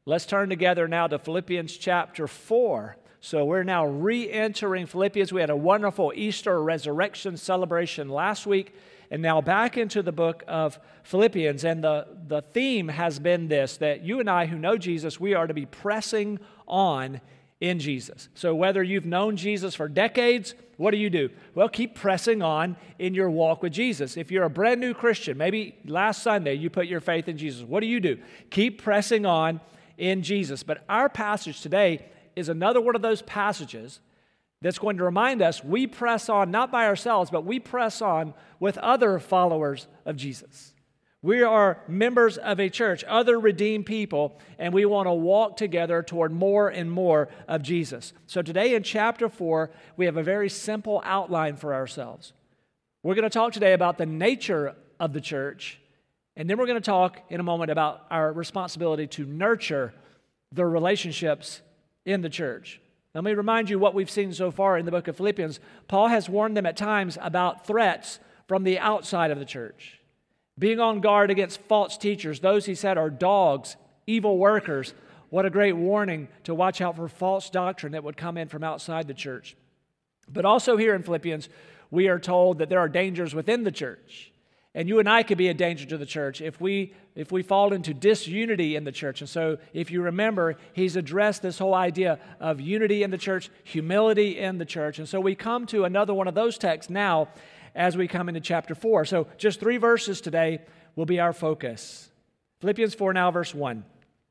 Let's turn together now to Philippians chapter 4. So we're now re-entering Philippians. We had a wonderful Easter resurrection celebration last week, and now back into the book of Philippians. And the theme has been this, that you and I who know Jesus, we are to be pressing on in Jesus. So whether you've known Jesus for decades, what do? Well, keep pressing on in your walk with Jesus. If you're a brand new Christian, maybe last Sunday you put your faith in Jesus, what do? Keep pressing on in Jesus. But our passage today is another one of those passages that's going to remind us we press on not by ourselves, but we press on with other followers of Jesus. We are members of a church, other redeemed people, and we want to walk together toward more and more of Jesus. So today in chapter 4, we have a very simple outline for ourselves. We're going to talk today about the nature of the church, and then we're going to talk in a moment about our responsibility to nurture the relationships in the church. Let me remind you what we've seen so far in the book of Philippians. Paul has warned them at times about threats from the outside of the church. Being on guard against false teachers, those he said are dogs, evil workers. What a great warning to watch out for false doctrine that would come in from outside the church. But also here in Philippians, we are told that there are dangers within the church. And you and I could be a danger to the church if we fall into disunity in the church. And so if you remember, he's addressed this whole idea of unity in the church, humility in the church. And so we come to another one of those texts now as we come into chapter 4. So just 3 verses today will be our focus. Philippians 4 now, verse 1.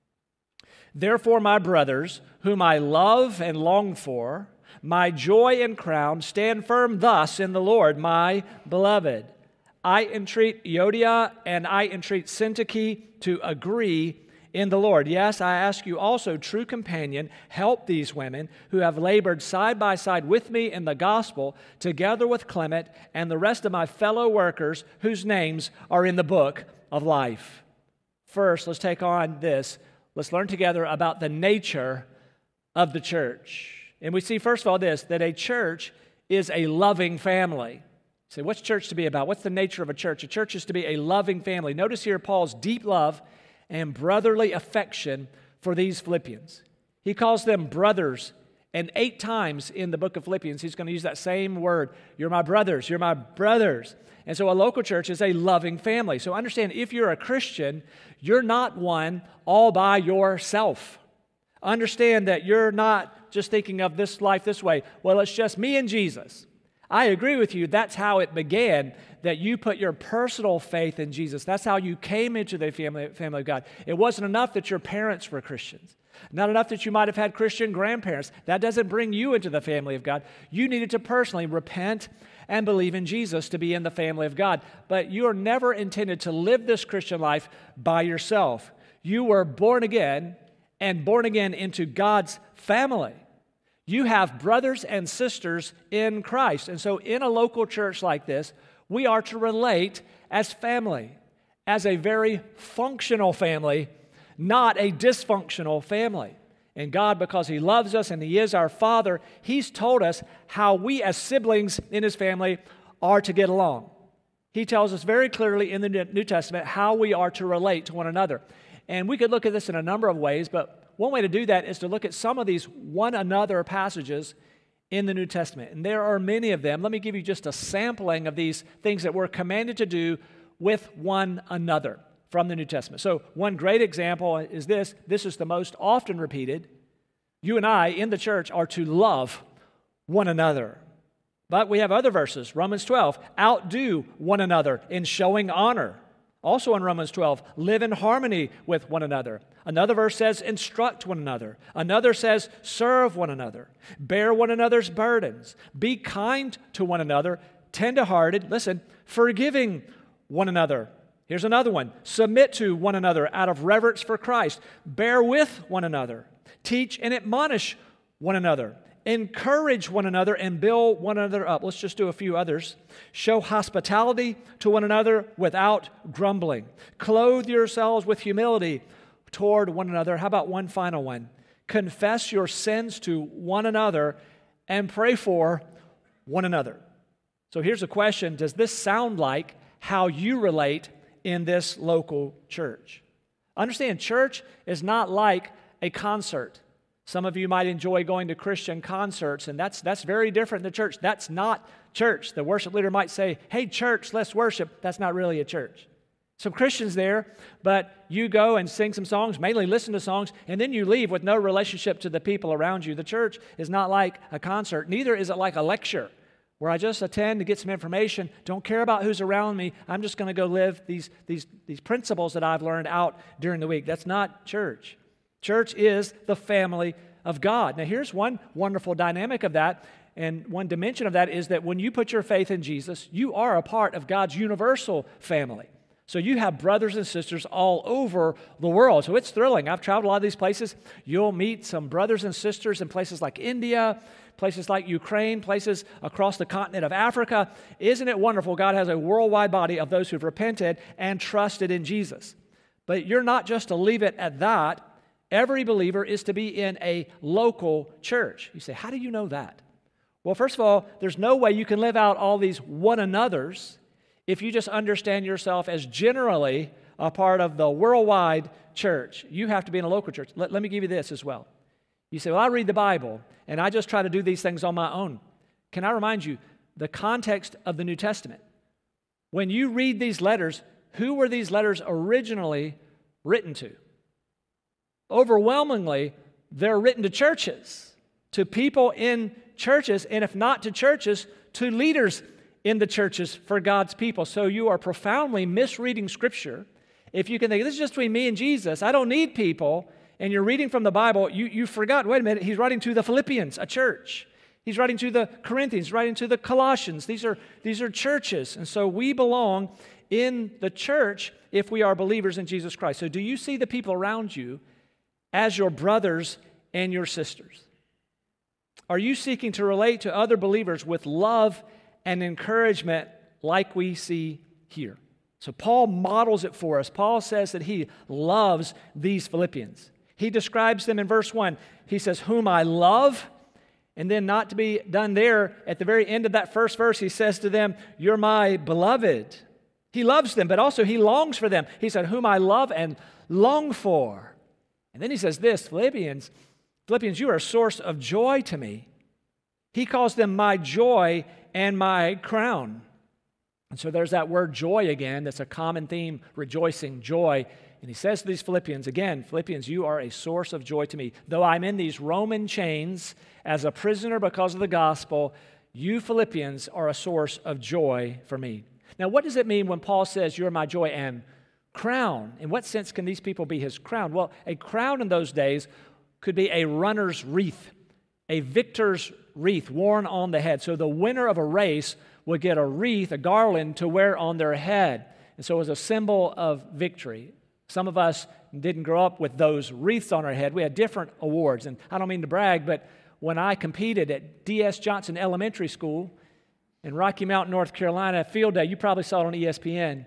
Therefore, my brothers, whom I love and long for, my joy and crown, stand firm thus in the Lord, my beloved. I entreat Euodia and I entreat Syntyche to agree in the Lord. Yes, I ask you also, true companion, help these women who have labored side by side with me in the gospel, together with Clement and the rest of my fellow workers whose names are in the book of life. First, let's take on this. Let's learn together about the nature of the church. And we see, first of all, this, that a church is a loving family. So what's church to be about? What's the nature of a church? A church is to be a loving family. Notice here Paul's deep love and brotherly affection for these Philippians. He calls them brothers, and 8 times in the book of Philippians, he's going to use that same word. You're my brothers, you're my brothers. And so a local church is a loving family. So understand, if you're a Christian, you're not one all by yourself. Understand that you're not just thinking of this life this way. Well, it's just me and Jesus. I agree with you. That's how it began, that you put your personal faith in Jesus. That's how you came into the family of God. It wasn't enough that your parents were Christians. Not enough that you might have had Christian grandparents. That doesn't bring you into the family of God. You needed to personally repent and believe in Jesus to be in the family of God. But you are never intended to live this Christian life by yourself. You were born again and born again into God's family. You have brothers and sisters in Christ. And so in a local church like this, we are to relate as family, as a very functional family, not a dysfunctional family. And God, because He loves us and He is our Father, He's told us how we as siblings in His family are to get along. He tells us very clearly in the New Testament how we are to relate to one another. And we could look at this in a number of ways, but one way to do that is to look at some of these one another passages in the New Testament. And there are many of them. Let me give you just a sampling of these things that we're commanded to do with one another from the New Testament. So one great example is this. This is the most often repeated. You and I in the church are to love one another. But we have other verses. Romans 12, outdo one another in showing honor. Also in Romans 12, live in harmony with one another. Another verse says, instruct one another. Another says, serve one another. Bear one another's burdens. Be kind to one another, tender-hearted, listen, forgiving one another. Here's another one. Submit to one another out of reverence for Christ. Bear with one another. Teach and admonish one another. Encourage one another and build one another up. Let's just do a few others. Show hospitality to one another without grumbling. Clothe yourselves with humility toward one another. How about one final one? Confess your sins to one another and pray for one another. So here's a question. Does this sound like how you relate in this local church? Understand, church is not like a concert. Some of you might enjoy going to Christian concerts, and that's very different than church. That's not church. The worship leader might say, hey, church, let's worship. That's not really a church. Some Christians there, but you go and sing some songs, mainly listen to songs, and then you leave with no relationship to the people around you. The church is not like a concert. Neither is it like a lecture where I just attend to get some information, don't care about who's around me. I'm just going to go live these principles that I've learned out during the week. That's not church. Church is the family of God. Now, here's one wonderful dynamic of that, and one dimension of that is that when you put your faith in Jesus, you are a part of God's universal family. So you have brothers and sisters all over the world. So it's thrilling. I've traveled a lot of these places. You'll meet some brothers and sisters in places like India, places like Ukraine, places across the continent of Africa. Isn't it wonderful? God has a worldwide body of those who've repented and trusted in Jesus. But you're not just to leave it at that. Every believer is to be in a local church. You say, how do you know that? Well, first of all, there's no way you can live out all these one another's if you just understand yourself as generally a part of the worldwide church. You have to be in a local church. Let me give you this as well. You say, well, I read the Bible, and I just try to do these things on my own. Can I remind you, the context of the New Testament? When you read these letters, who were these letters originally written to? Overwhelmingly, they're written to churches, to people in churches, and if not to churches, to leaders in the churches for God's people. So you are profoundly misreading Scripture. If you can think, this is just between me and Jesus, I don't need people, and you're reading from the Bible, you forgot, wait a minute, he's writing to the Philippians, a church. He's writing to the Corinthians, writing to the Colossians. These are churches, and so we belong in the church if we are believers in Jesus Christ. So do you see the people around you as your brothers and your sisters? Are you seeking to relate to other believers with love and encouragement like we see here? So Paul models it for us. Paul says that he loves these Philippians. He describes them in verse 1. He says, whom I love, and then not to be done there, at the very end of that first verse, he says to them, you're my beloved. He loves them, but also he longs for them. He said, whom I love and long for. And then he says this, Philippians, you are a source of joy to me. He calls them my joy and my crown. And so there's that word joy again. That's a common theme, rejoicing, joy. And he says to these Philippians, again, Philippians, you are a source of joy to me. Though I'm in these Roman chains as a prisoner because of the gospel, you Philippians are a source of joy for me. Now, what does it mean when Paul says, you're my joy and crown? In what sense can these people be his crown? Well, a crown in those days could be a runner's wreath, a victor's wreath worn on the head. So the winner of a race would get a wreath, a garland to wear on their head. And so it was a symbol of victory. Some of us didn't grow up with those wreaths on our head. We had different awards. And I don't mean to brag, but when I competed at D.S. Johnson Elementary School in Rocky Mount, North Carolina, field day, you probably saw it on ESPN.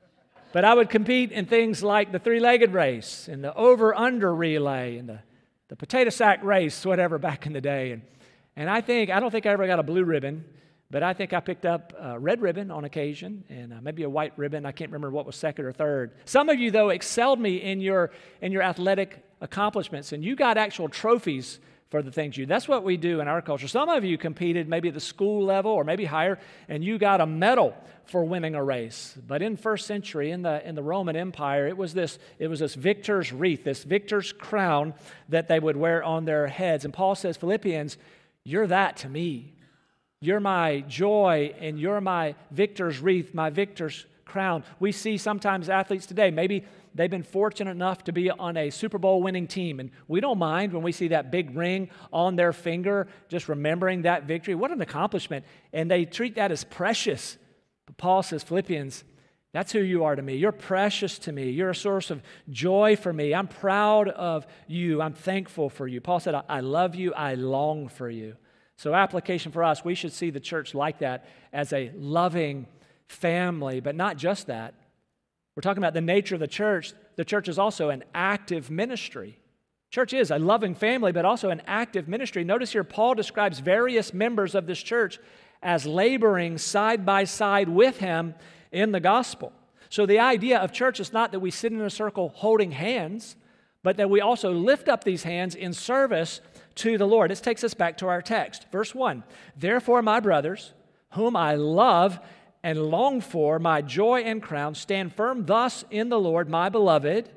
But I would compete in things like the three-legged race and the over-under relay and the potato sack race, whatever, back in the day. And I don't think I ever got a blue ribbon, but I think I picked up a red ribbon on occasion and maybe a white ribbon. I can't remember what was second or third. Some of you, though, excelled me in your athletic accomplishments, and you got actual trophies for the things you do. That's what we do in our culture. Some of you competed maybe at the school level or maybe higher, and you got a medal for winning a race. But in first century, in the Roman Empire, it was this victor's wreath, this victor's crown that they would wear on their heads. And Paul says, Philippians, you're that to me. You're my joy, and you're my victor's wreath, my victor's crown. We see sometimes athletes today, maybe they've been fortunate enough to be on a Super Bowl winning team, and we don't mind when we see that big ring on their finger, just remembering that victory. What an accomplishment. And they treat that as precious. But Paul says, Philippians, that's who you are to me. You're precious to me. You're a source of joy for me. I'm proud of you. I'm thankful for you. Paul said, I love you. I long for you. So application for us, we should see the church like that as a loving family, but not just that. We're talking about the nature of the church. The church is also an active ministry. Church is a loving family, but also an active ministry. Notice here, Paul describes various members of this church as laboring side by side with him in the gospel. So the idea of church is not that we sit in a circle holding hands, but that we also lift up these hands in service to the Lord. This takes us back to our text. Verse 1, "Therefore, my brothers, whom I love and long for, my joy and crown, stand firm thus in the Lord, my beloved.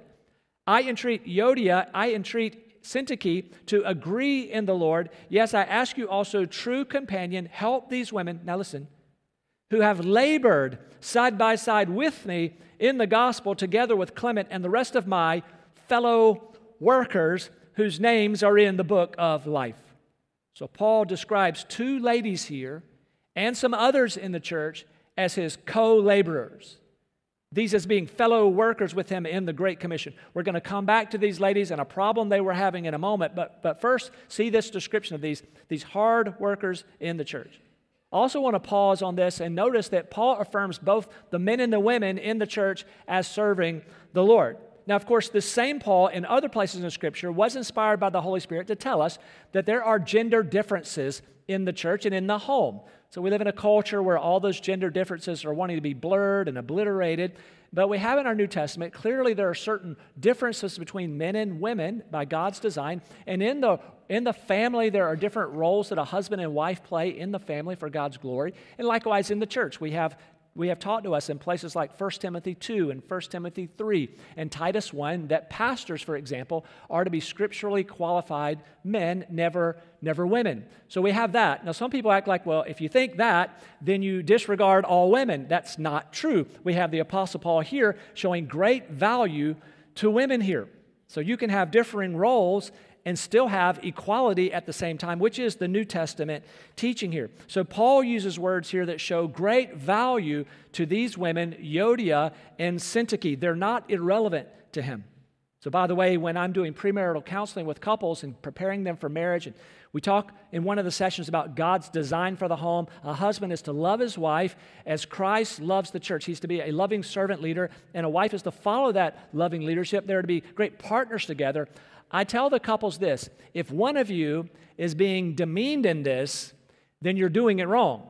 I entreat Euodia, I entreat Syntyche to agree in the Lord. Yes, I ask you also, true companion, help these women," now listen, "who have labored side by side with me in the gospel, together with Clement and the rest of my fellow workers whose names are in the book of life." So Paul describes two ladies here and some others in the church as his co-laborers. These as being fellow workers with him in the Great Commission. We're going to come back to these ladies and a problem they were having in a moment, but first see this description of these hard workers in the church. I also want to pause on this and notice that Paul affirms both the men and the women in the church as serving the Lord. Now, of course, this same Paul in other places in Scripture was inspired by the Holy Spirit to tell us that there are gender differences in the church and in the home. So we live in a culture where all those gender differences are wanting to be blurred and obliterated. But we have in our New Testament, clearly there are certain differences between men and women by God's design. And in the family, there are different roles that a husband and wife play in the family for God's glory. And likewise in the church, we have taught to us in places like 1 Timothy 2 and 1 Timothy 3 and Titus 1 that pastors, for example, are to be scripturally qualified men, never women. So we have that. Now, some people act like, well, if you think that, then you disregard all women. That's not true. We have the Apostle Paul here showing great value to women here. So you can have differing roles and still have equality at the same time, which is the New Testament teaching here. So Paul uses words here that show great value to these women, Euodia and Syntyche. They're not irrelevant to him. So by the way, when I'm doing premarital counseling with couples and preparing them for marriage, and we talk in one of the sessions about God's design for the home, a husband is to love his wife as Christ loves the church. He's to be a loving servant leader, and a wife is to follow that loving leadership. They're to be great partners together. I tell the couples this: if one of you is being demeaned in this, then you're doing it wrong.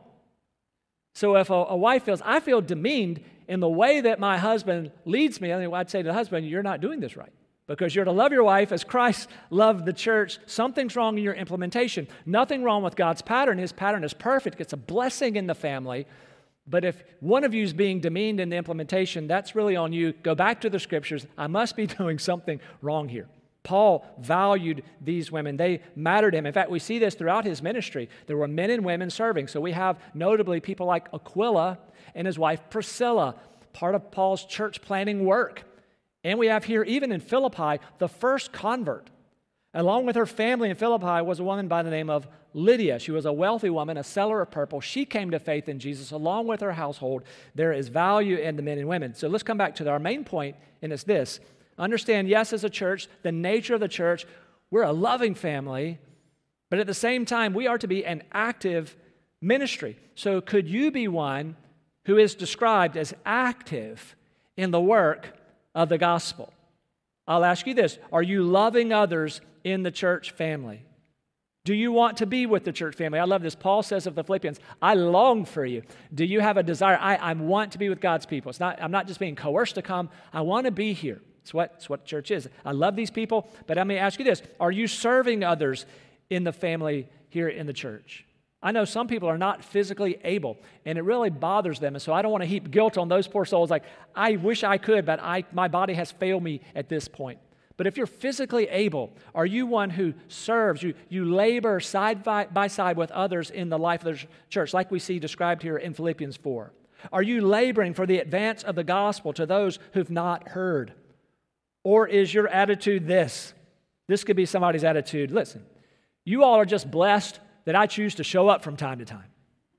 So if a wife feels, I feel demeaned in the way that my husband leads me, I'd say to the husband, you're not doing this right. Because you're to love your wife as Christ loved the church. Something's wrong in your implementation. Nothing wrong with God's pattern. His pattern is perfect. It's a blessing in the family. But if one of you is being demeaned in the implementation, that's really on you. Go back to the Scriptures. I must be doing something wrong here. Paul valued these women. They mattered to him. In fact, we see this throughout his ministry. There were men and women serving. So we have notably people like Aquila and his wife Priscilla, part of Paul's church planting work. And we have here, even in Philippi, the first convert. Along with her family in Philippi was a woman by the name of Lydia. She was a wealthy woman, a seller of purple. She came to faith in Jesus along with her household. There is value in the men and women. So let's come back to our main point, and it's this. Understand, yes, as a church, the nature of the church, we're a loving family, but at the same time, we are to be an active ministry. So could you be one who is described as active in the work of the gospel? I'll ask you this: are you loving others in the church family? Do you want to be with the church family? I love this. Paul says of the Philippians, I long for you. Do you have a desire? I want to be with God's people. I'm not just being coerced to come. I want to be here. It's what church is. I love these people, but let me ask you this. Are you serving others in the family here in the church? I know some people are not physically able, and it really bothers them, and so I don't want to heap guilt on those poor souls like, I wish I could, but my body has failed me at this point. But if you're physically able, are you one who serves, you labor side by side with others in the life of the church, like we see described here in Philippians 4? Are you laboring for the advance of the gospel to those who've not heard? Or is your attitude this? This could be somebody's attitude. Listen, you all are just blessed that I choose to show up from time to time.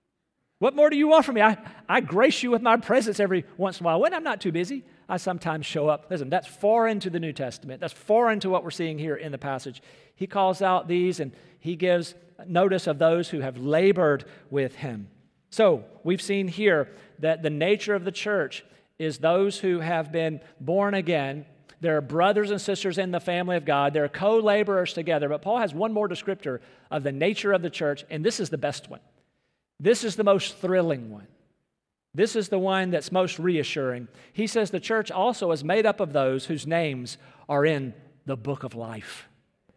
What more do you want from me? I grace you with my presence every once in a while. When I'm not too busy, I sometimes show up. Listen, that's far into the New Testament. That's far into what we're seeing here in the passage. He calls out these, and he gives notice of those who have labored with him. So we've seen here that the nature of the church is those who have been born again. They're brothers and sisters in the family of God. They're co-laborers together. But Paul has one more descriptor of the nature of the church, and this is the best one. This is the most thrilling one. This is the one that's most reassuring. He says the church also is made up of those whose names are in the book of life.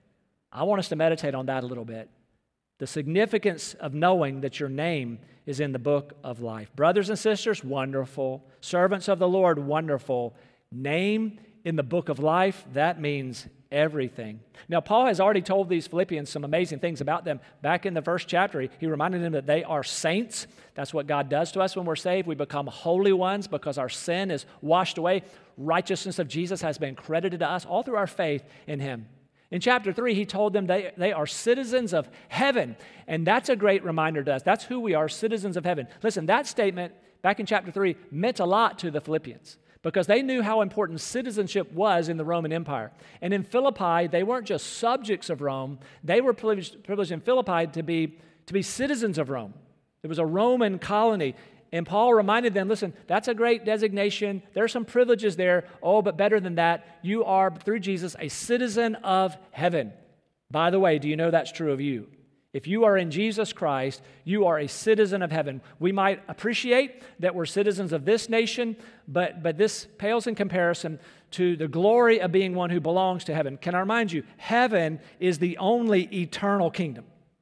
I want us to meditate on that a little bit. The significance of knowing that your name is in the book of life. Brothers and sisters, wonderful. Servants of the Lord, wonderful. Name in the book of life, that means everything. Now, Paul has already told these Philippians some amazing things about them. Back in the first chapter, he reminded them that they are saints. That's what God does to us when we're saved. We become holy ones because our sin is washed away. Righteousness of Jesus has been credited to us all through our faith in Him. In chapter 3, he told them they are citizens of heaven. And that's a great reminder to us. That's who we are, citizens of heaven. Listen, that statement back in chapter 3 meant a lot to the Philippians because they knew how important citizenship was in the Roman Empire. And in Philippi, they weren't just subjects of Rome. They were privileged in Philippi to be citizens of Rome. It was a Roman colony. And Paul reminded them, listen, that's a great designation. There are some privileges there. Oh, but better than that, you are, through Jesus, a citizen of heaven. By the way, do you know that's true of you? If you are in Jesus Christ, you are a citizen of heaven. We might appreciate that we're citizens of this nation, but this pales in comparison to the glory of being one who belongs to heaven. Can I remind you, heaven is the only eternal kingdom.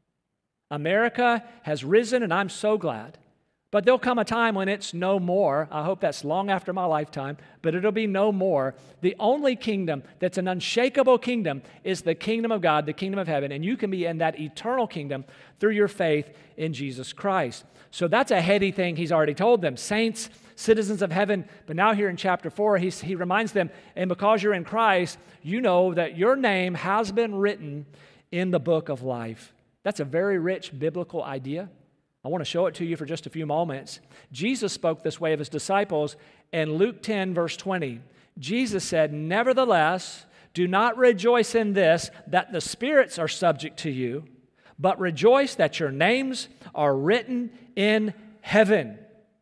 America has risen, and I'm so glad. But there'll come a time when it's no more. I hope that's long after my lifetime, but it'll be no more. The only kingdom that's an unshakable kingdom is the kingdom of God, the kingdom of heaven, and you can be in that eternal kingdom through your faith in Jesus Christ. So that's a heady thing he's already told them. Saints, citizens of heaven. But now here in chapter 4, he reminds them, and because you're in Christ, you know that your name has been written in the book of life. That's a very rich biblical idea. I want to show it to you for just a few moments. Jesus spoke this way of his disciples in Luke 10, verse 20. Jesus said, "Nevertheless, do not rejoice in this, that the spirits are subject to you, but rejoice that your names are written in heaven."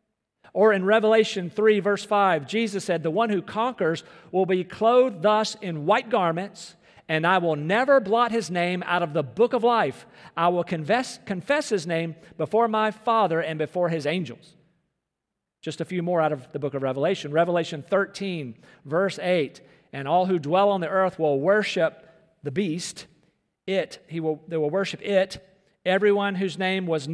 Or in Revelation 3, verse 5, Jesus said, "The one who conquers will be clothed thus in white garments, and I will never blot his name out of the book of life. I will confess his name before my Father and before his angels." Just a few more out of the book of Revelation. Revelation 13, verse 8, "And all who dwell on the earth will worship the beast. They will worship it. Everyone whose name has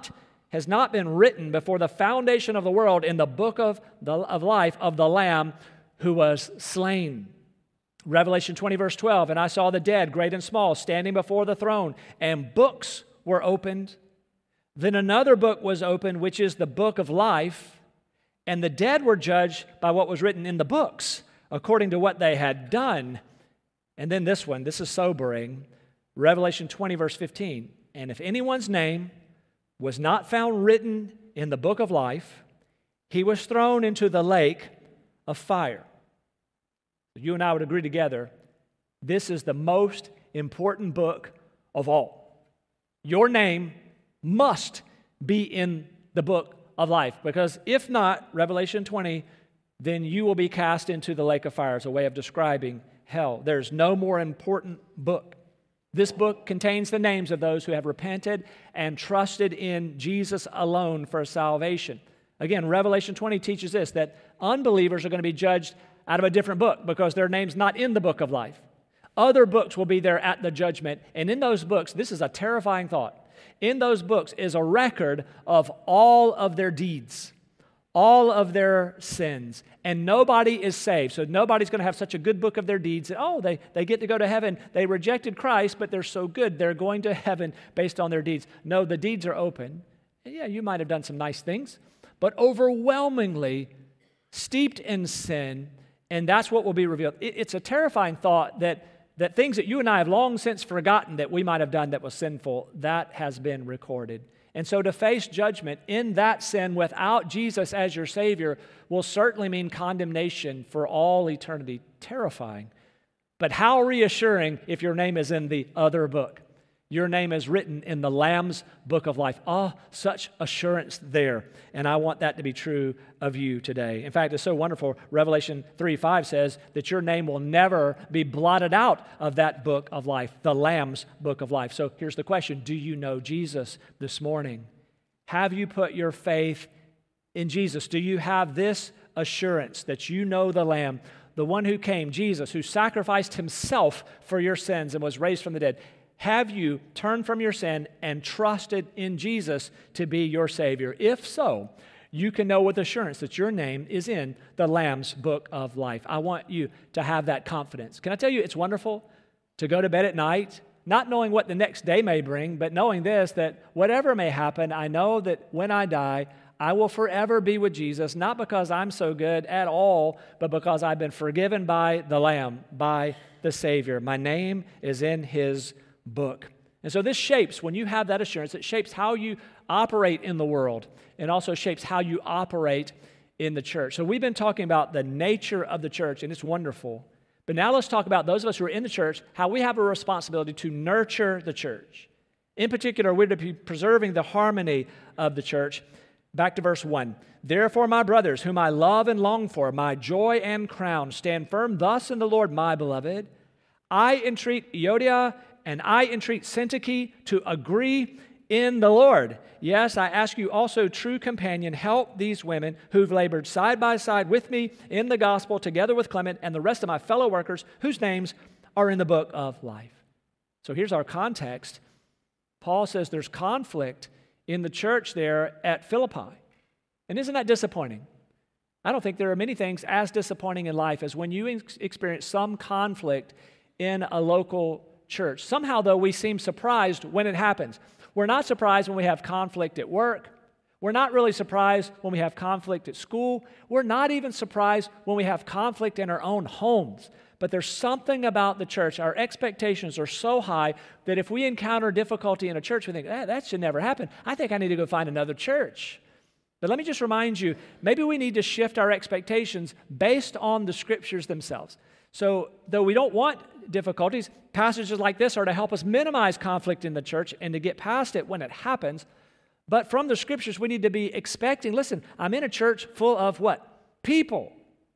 not been written before the foundation of the world in the book of life of the Lamb who was slain." Revelation 20, verse 12, "And I saw the dead, great and small, standing before the throne, and books were opened. Then another book was opened, which is the book of life, and the dead were judged by what was written in the books, according to what they had done." And then this one, this is sobering. Revelation 20, verse 15, "And if anyone's name was not found written in the book of life, he was thrown into the lake of fire." You and I would agree together, this is the most important book of all. Your name must be in the book of life, because if not, Revelation 20, then you will be cast into the lake of fire. It's a way of describing hell. There's no more important book. This book contains the names of those who have repented and trusted in Jesus alone for salvation. Again, Revelation 20 teaches this, that unbelievers are going to be judged out of a different book because their name's not in the book of life. Other books will be there at the judgment. And in those books, this is a terrifying thought. In those books is a record of all of their deeds, all of their sins. And nobody is saved. So nobody's going to have such a good book of their deeds that, they get to go to heaven. They rejected Christ, but they're so good, they're going to heaven based on their deeds. No, the deeds are open. Yeah, you might have done some nice things, but overwhelmingly steeped in sin. And that's what will be revealed. It's a terrifying thought that things that you and I have long since forgotten that we might have done that was sinful, that has been recorded. And so to face judgment in that sin without Jesus as your Savior will certainly mean condemnation for all eternity. Terrifying. But how reassuring if your name is in the other book. Your name is written in the Lamb's book of life. Oh, such assurance there. And I want that to be true of you today. In fact, it's so wonderful. Revelation 3:5 says that your name will never be blotted out of that book of life, the Lamb's book of life. So here's the question. Do you know Jesus this morning? Have you put your faith in Jesus? Do you have this assurance that you know the Lamb, the one who came, Jesus, who sacrificed himself for your sins and was raised from the dead, have you turned from your sin and trusted in Jesus to be your Savior? If so, you can know with assurance that your name is in the Lamb's book of life. I want you to have that confidence. Can I tell you, it's wonderful to go to bed at night, not knowing what the next day may bring, but knowing this, that whatever may happen, I know that when I die, I will forever be with Jesus, not because I'm so good at all, but because I've been forgiven by the Lamb, by the Savior. My name is in His book. And so this shapes, when you have that assurance, it shapes how you operate in the world and also shapes how you operate in the church. So we've been talking about the nature of the church, and it's wonderful. But now let's talk about those of us who are in the church, how we have a responsibility to nurture the church. In particular, we're to be preserving the harmony of the church. Back to verse 1. Therefore, my brothers, whom I love and long for, my joy and crown, stand firm thus in the Lord, my beloved. I entreat Euodia and I entreat Syntyche to agree in the Lord. Yes, I ask you also, true companion, help these women who've labored side by side with me in the gospel, together with Clement and the rest of my fellow workers whose names are in the book of life. So here's our context. Paul says there's conflict in the church there at Philippi. And isn't that disappointing? I don't think there are many things as disappointing in life as when you experience some conflict in a local church. Somehow, though, we seem surprised when it happens. We're not surprised when we have conflict at work. We're not really surprised when we have conflict at school. We're not even surprised when we have conflict in our own homes. But there's something about the church. Our expectations are so high that if we encounter difficulty in a church, we think, that should never happen. I think I need to go find another church. But let me just remind you, maybe we need to shift our expectations based on the Scriptures themselves. So, though we don't want difficulties, passages like this are to help us minimize conflict in the church and to get past it when it happens. But from the Scriptures, we need to be expecting, listen, I'm in a church full of what? People.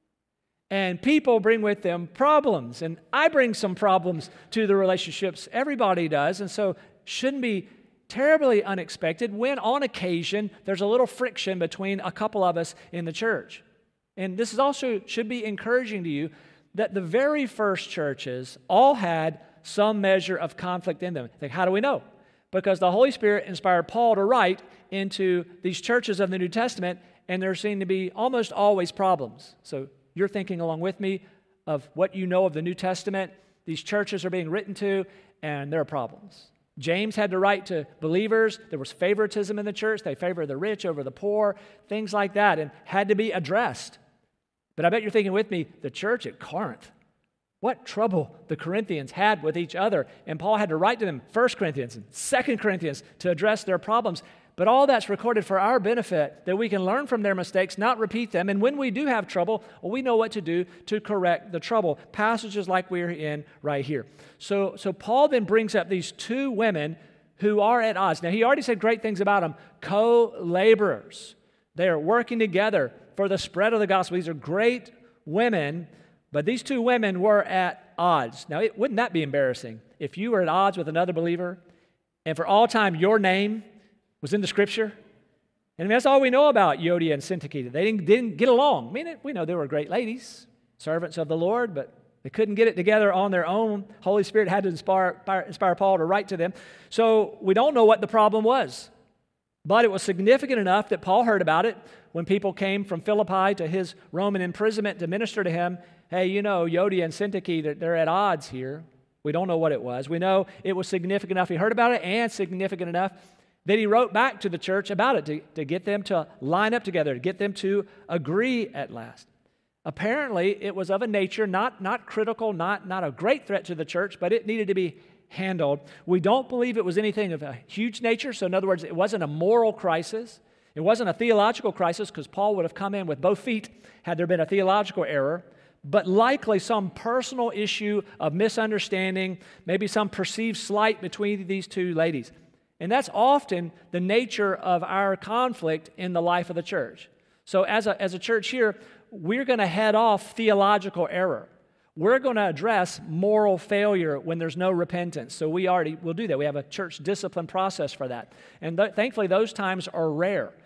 And people bring with them problems. And I bring some problems to the relationships. Everybody does. And so shouldn't be terribly unexpected when on occasion there's a little friction between a couple of us in the church. And this is also should be encouraging to you that the very first churches all had some measure of conflict in them. Like, how do we know? Because the Holy Spirit inspired Paul to write into these churches of the New Testament, and there seem to be almost always problems. So you're thinking along with me of what you know of the New Testament. These churches are being written to, and there are problems. James had to write to believers. There was favoritism in the church. They favored the rich over the poor, things like that, and had to be addressed. But I bet you're thinking with me, the church at Corinth, what trouble the Corinthians had with each other. And Paul had to write to them 1 Corinthians and 2 Corinthians to address their problems. But all that's recorded for our benefit, that we can learn from their mistakes, not repeat them. And when we do have trouble, well, we know what to do to correct the trouble. Passages like we're in right here. So Paul then brings up these two women who are at odds. Now, he already said great things about them, co-laborers. They are working together for the spread of the gospel. These are great women, but these two women were at odds. Now, wouldn't that be embarrassing if you were at odds with another believer and for all time your name was in the Scripture? And I mean, that's all we know about Euodia and Syntyche. They didn't get along. I mean, we know they were great ladies, servants of the Lord, but they couldn't get it together on their own. Holy Spirit had to inspire Paul to write to them. So we don't know what the problem was. But it was significant enough that Paul heard about it when people came from Philippi to his Roman imprisonment to minister to him. Hey, you know, Euodia and Syntyche, they're at odds here. We don't know what it was. We know it was significant enough. He heard about it, and significant enough that he wrote back to the church about it to get them to line up together, to get them to agree at last. Apparently, it was of a nature not critical, not a great threat to the church, but it needed to be handled. We don't believe it was anything of a huge nature. So in other words, it wasn't a moral crisis. It wasn't a theological crisis, because Paul would have come in with both feet had there been a theological error, but likely some personal issue of misunderstanding, maybe some perceived slight between these two ladies. And that's often the nature of our conflict in the life of the church. So as a church here, we're going to head off theological error. We're going to address moral failure when there's no repentance. So we'll do that. We have a church discipline process for that. And thankfully, those times are rare.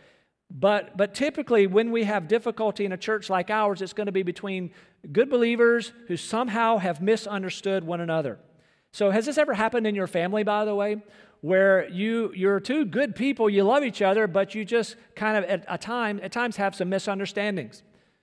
But typically, when we have difficulty in a church like ours, it's going to be between good believers who somehow have misunderstood one another. So has this ever happened in your family, by the way, where you're two good people, you love each other, but you just kind of at times have some misunderstandings?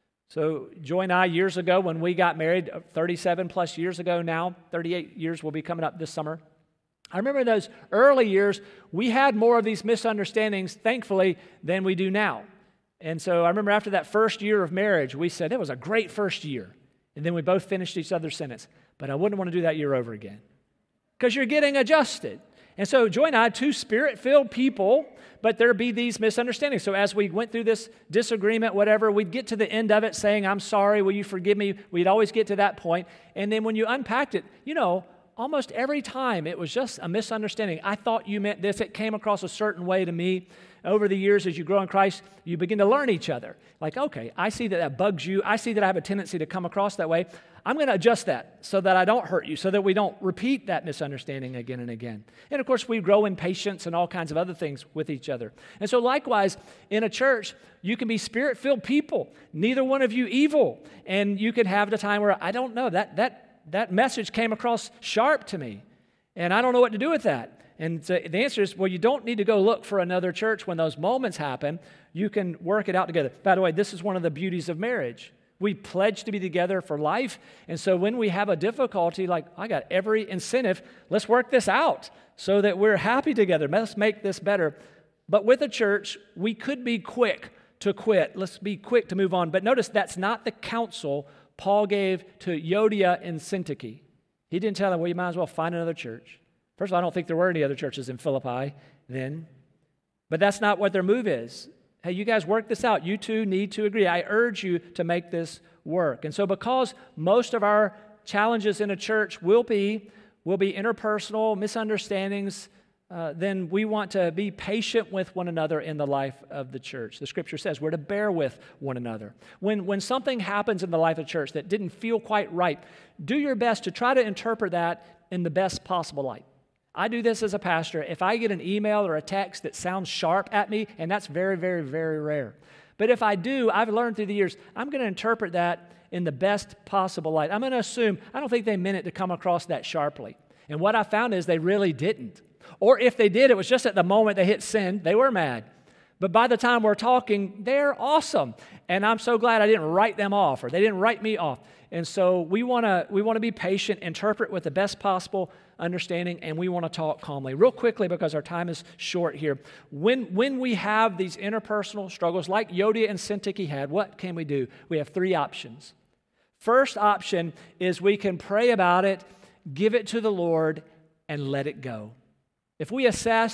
So Joy and I, years ago, when we got married, 37 plus years ago now, 38 years will be coming up this summer, I remember in those early years, we had more of these misunderstandings, thankfully, than we do now. And so I remember after that first year of marriage, we said, it was a great first year. And then we both finished each other's sentence. But I wouldn't want to do that year over again. Because you're getting adjusted. And so Joy and I, two Spirit-filled people, but there'd be these misunderstandings. So as we went through this disagreement, whatever, we'd get to the end of it saying, I'm sorry, will you forgive me? We'd always get to that point. And then when you unpacked it, almost every time it was just a misunderstanding. I thought you meant this. It came across a certain way to me. Over the years, as you grow in Christ, you begin to learn each other. Like, okay, I see that bugs you. I see that I have a tendency to come across that way. I'm going to adjust that so that I don't hurt you, so that we don't repeat that misunderstanding again and again. And of course, we grow in patience and all kinds of other things with each other. And so likewise, in a church, you can be Spirit-filled people, neither one of you evil. And you can have the time where, I don't know, that message came across sharp to me, and I don't know what to do with that. And so the answer is, well, you don't need to go look for another church when those moments happen. You can work it out together. By the way, this is one of the beauties of marriage. We pledge to be together for life, and so when we have a difficulty, like, I got every incentive, let's work this out so that we're happy together. Let's make this better. But with a church, we could be quick to quit. Let's be quick to move on. But notice that's not the counsel Paul gave to Euodia and Syntyche. He didn't tell them, well, you might as well find another church. First of all, I don't think there were any other churches in Philippi then. But that's not what their move is. Hey, you guys work this out. You two need to agree. I urge you to make this work. And so because most of our challenges in a church will be interpersonal misunderstandings, then we want to be patient with one another in the life of the church. The Scripture says we're to bear with one another. When something happens in the life of the church that didn't feel quite right, do your best to try to interpret that in the best possible light. I do this as a pastor. If I get an email or a text that sounds sharp at me, and that's very, very, very rare. But if I do, I've learned through the years, I'm going to interpret that in the best possible light. I'm going to assume, I don't think they meant it to come across that sharply. And what I found is they really didn't. Or if they did, it was just at the moment they hit send, they were mad. But by the time we're talking, they're awesome. And I'm so glad I didn't write them off, or they didn't write me off. And so we want to be patient, interpret with the best possible understanding, and we want to talk calmly. Real quickly, because our time is short here, when we have these interpersonal struggles like Euodia and Syntyche had, what can we do? We have three options. First option is we can pray about it, give it to the Lord, and let it go. If we assess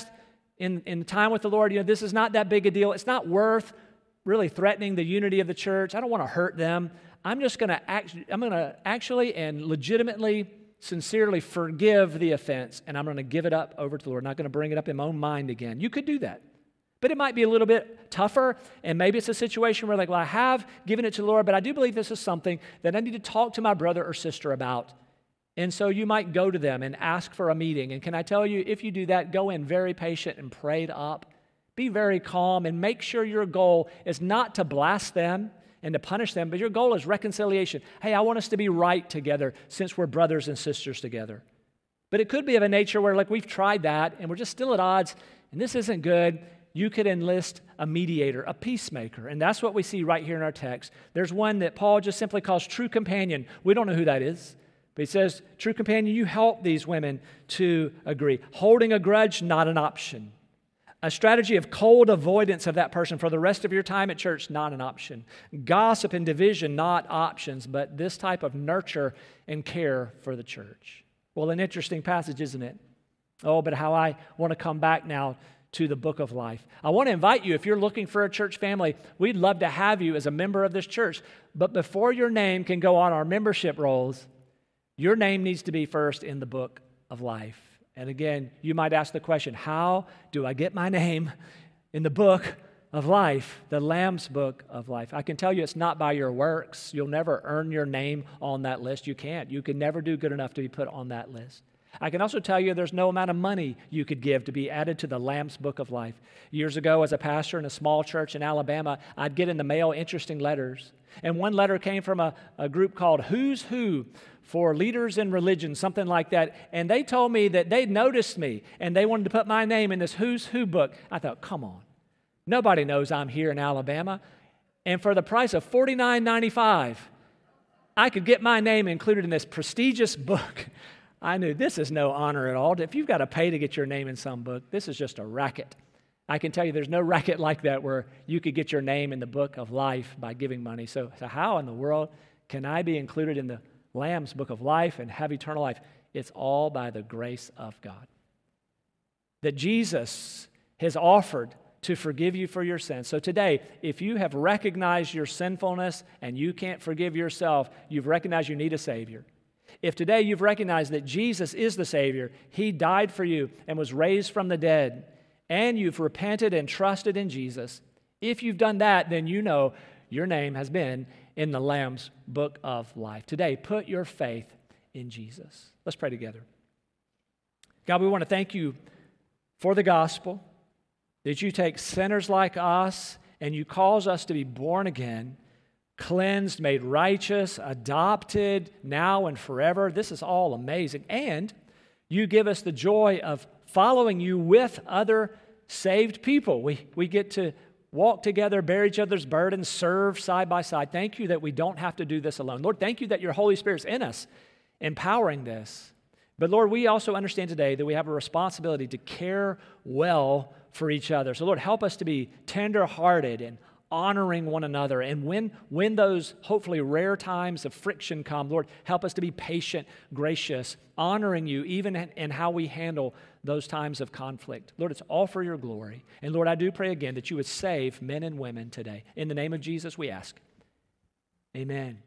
in time with the Lord, this is not that big a deal. It's not worth really threatening the unity of the church. I don't want to hurt them. I'm going to actually and legitimately, sincerely forgive the offense, and I'm going to give it up over to the Lord. I'm not going to bring it up in my own mind again. You could do that. But it might be a little bit tougher, and maybe it's a situation where I have given it to the Lord, but I do believe this is something that I need to talk to my brother or sister about. And so you might go to them and ask for a meeting. And can I tell you, if you do that, go in very patient and prayed up. Be very calm and make sure your goal is not to blast them and to punish them, but your goal is reconciliation. Hey, I want us to be right together since we're brothers and sisters together. But it could be of a nature where we've tried that and we're just still at odds and this isn't good. You could enlist a mediator, a peacemaker. And that's what we see right here in our text. There's one that Paul just simply calls true companion. We don't know who that is. But he says, true companion, you help these women to agree. Holding a grudge, not an option. A strategy of cold avoidance of that person for the rest of your time at church, not an option. Gossip and division, not options, but this type of nurture and care for the church. Well, an interesting passage, isn't it? Oh, but how I want to come back now to the book of life. I want to invite you, if you're looking for a church family, we'd love to have you as a member of this church. But before your name can go on our membership rolls, your name needs to be first in the book of life. And again, you might ask the question, how do I get my name in the book of life, the Lamb's book of life? I can tell you it's not by your works. You'll never earn your name on that list. You can't. You can never do good enough to be put on that list. I can also tell you there's no amount of money you could give to be added to the Lamb's Book of Life. Years ago, as a pastor in a small church in Alabama, I'd get in the mail interesting letters. And one letter came from a group called Who's Who for Leaders in Religion, something like that. And they told me that they'd noticed me and they wanted to put my name in this Who's Who book. I thought, come on. Nobody knows I'm here in Alabama. And for the price of $49.95, I could get my name included in this prestigious book. I knew this is no honor at all. If you've got to pay to get your name in some book, this is just a racket. I can tell you there's no racket like that where you could get your name in the book of life by giving money. So how in the world can I be included in the Lamb's Book of Life and have eternal life? It's all by the grace of God. That Jesus has offered to forgive you for your sins. So today, if you have recognized your sinfulness and you can't forgive yourself, you've recognized you need a Savior. If today you've recognized that Jesus is the Savior, He died for you and was raised from the dead, and you've repented and trusted in Jesus, if you've done that, then you know your name has been in the Lamb's Book of Life. Today, put your faith in Jesus. Let's pray together. God, we want to thank you for the gospel, that you take sinners like us and you cause us to be born again, cleansed, made righteous, adopted now and forever. This is all amazing. And you give us the joy of following you with other saved people. We get to walk together, bear each other's burdens, serve side by side. Thank you that we don't have to do this alone. Lord, thank you that your Holy Spirit's in us, empowering this. But Lord, we also understand today that we have a responsibility to care well for each other. So Lord, help us to be tender-hearted and honoring one another. And when those hopefully rare times of friction come, Lord, help us to be patient, gracious, honoring you even in how we handle those times of conflict. Lord, it's all for your glory. And Lord, I do pray again that you would save men and women today. In the name of Jesus, we ask. Amen.